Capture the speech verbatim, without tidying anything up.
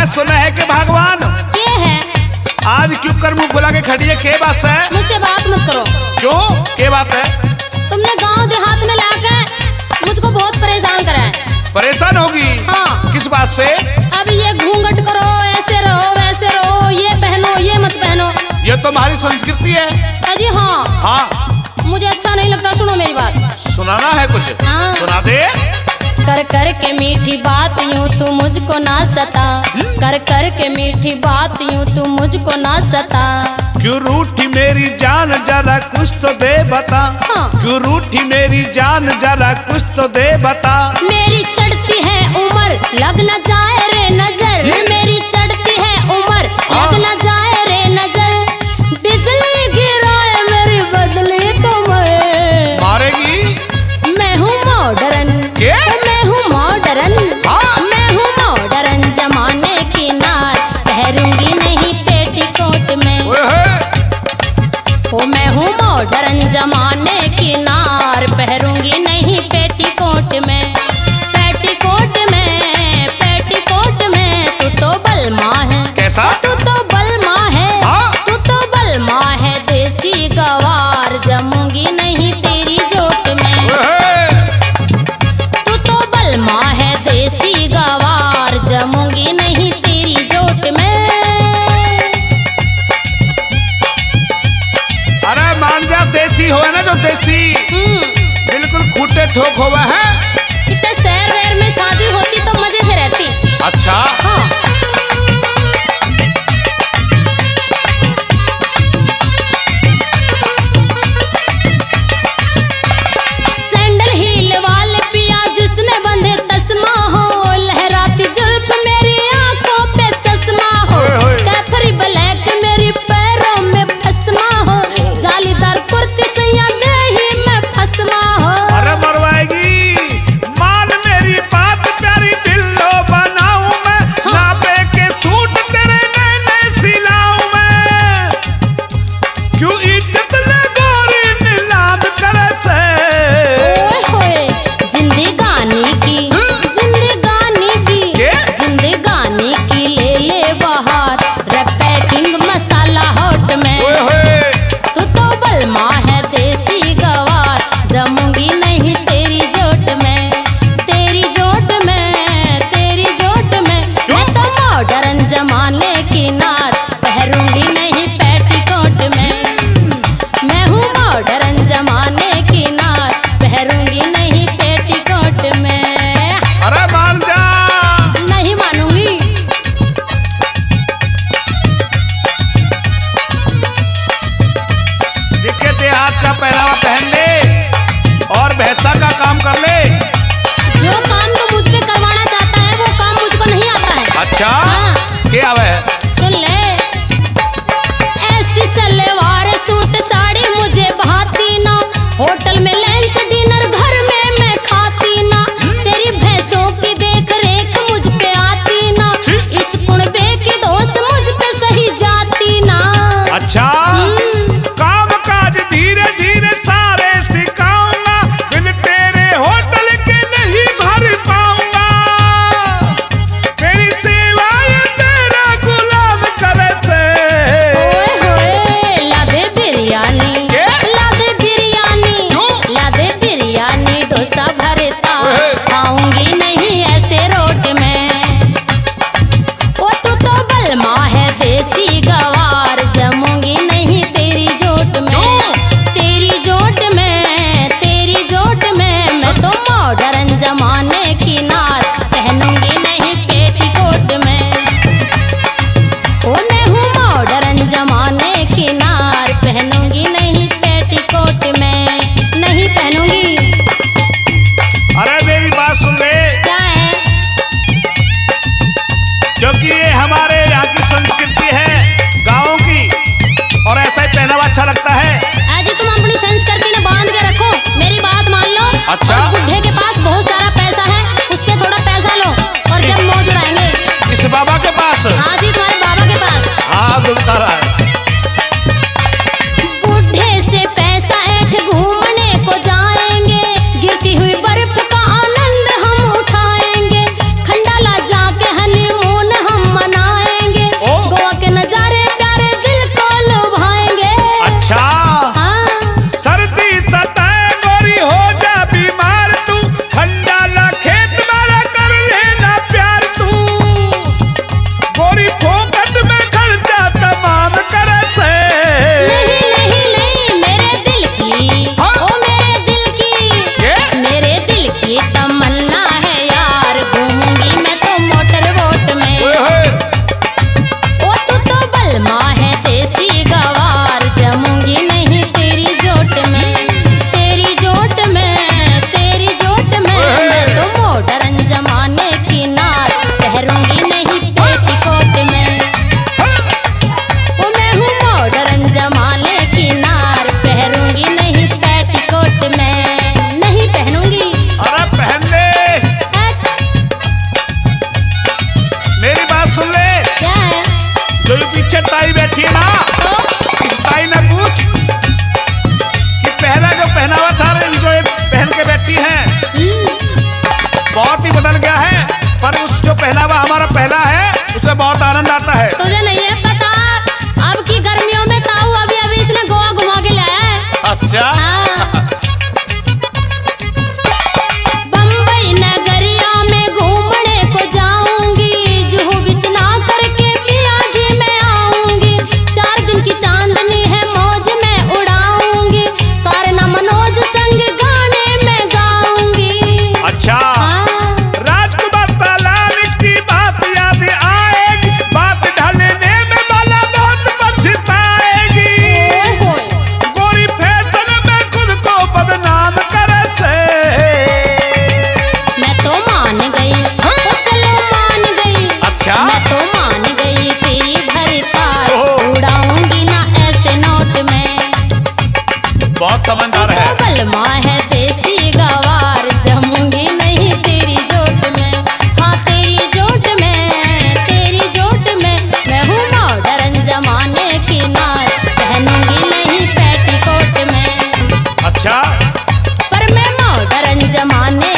मैं सुना है कि भगवान के है आज क्यों कर मुंह बुला के खड़ी है, के बात है? मुझसे बात मत करो। क्यों, के बात है? तुमने गांव देहात में लाके मुझको बहुत परेशान करा है। परेशान होगी? हाँ। किस बात से? अब ये घूंघट करो, ऐसे रहो, वैसे रहो, ये पहनो, ये मत पहनो। ये तो हमारी संस्कृति है। अजी हाँ हाँ, मुझे अच्छा नहीं लगता। सुनो मेरी बात। सुनाना है कुछ? हाँ। सुना दे। कर कर के मीठी बात यूं तू मुझको ना सता, कर कर के मीठी बात यूं तू मुझको ना सता। क्यों रूठी मेरी जान जरा कुछ तो दे बता। हाँ। क्यों रूठी मेरी जान जरा कुछ तो दे बता। मेरी चढ़ती है उम्र लग न जाए रे नजर, मेरी चढ़ती है उम्र लग न जाए रे नजर। बिजली गिराए मेरी बदली तुम्हें मारेगी। मैं हूँ मॉडर्न, मैं हूँ मॉडर्न, मैं हूँ मॉडर्न जमाने की नार, पहरूंगी नहीं पेटीकोट में। ओ मैं हूँ मॉडर्न जमाने की नार, पहरूंगी नहीं पेटीकोट में। पेटीकोट में, पेटीकोट में तू तो बलमा है। कैसा? तू तो बलमा है, तू तो बलमा है देसी गवार, जमूंगी नहीं तेरी जोट में। तू तो बलमा है देसी गवार, जमूंगी नहीं तेरी जोट में। अरे मान जा, देसी हो ना जो देसी, बिल्कुल खूटे ठोक हुआ है। कितने शहर वहर में शादी होती तो मजे से रहती। अच्छा। हाँ। सैंडल हील वाले पिया जिसमें बंधे तस्मा हो, लहराती जुल्फ मेरी आंखों पे चश्मा हो, कैफरी ब्लैक मेरी पैरों में फसमा हो, जालीदार कुर्ती से या दही में फसमा हो। अरे मरवाएगी, मान मेरी बात प्यारी बिल्लो बनाऊं मैं, नापे के सूट तेरे नए नए सिलाऊं मैं। क्यों इज्जत ले गोरी नीलाम करे से। ओए होए जिंदगानी की, जिंदगानी की, जिंदगानी की ले ले बाहर, पैकिंग मसाला होट में। तू तो बलमा है देसी गवार, जमूंगी नहीं तेरी जोट में, तेरी जोट में, तेरी जोट में। मैं तो मॉडर्न जमाने की नार, पहरूंगी नहीं पेटीकोट में। मैं हूँ मॉडर्न जमाने की नार, पहरूंगी नहीं पेटीकोट में। अरे मान जा। नहीं मानूंगी। दिखे देहात का पहनावा पहन ले और भैंसा का काम कर ले। जो काम तो मुझ पे करवाना चाहता है वो काम मुझको नहीं आता है। अच्छा। हाँ। क्या आवे है? सुन ले, ऐसी सलवार सूट साड़ी मुझे भाती ना, होटल में लंच डिनर घर में मैं खाती ना, तेरी भैंसों की देख रेख मुझ पे आती ना, इस कुणबे की दोस्त मुझ पे सही जाती ना। अच्छा। काम काज धीरे धीरे सारे सिखाऊंगा, बिन तेरे होटल के नहीं भर पाऊंगा। तेरी सेवाएं तेरा गुलाम करे से। ओए होए लादे बिरयानी, लादे बिरयानी, लादे बिरयानी डोसा भरता, आऊंगी नहीं ऐसे रोट में। ओ तू तो बलमा है देसी गवार, जमूंगी नहीं तेरी जोट में, तेरी जोट में, तेरी जोट में। मैं तो मॉडर्न जमाने की नार, पहनूंगी नहीं पेटीकोट में। ओ मैं हूँ मॉडर्न जमाने की नार, पहनूंगी नहीं पेटीकोट में, नहीं पहनूंगी। अरे मेरी बात सुन ले। क्या है? जमाने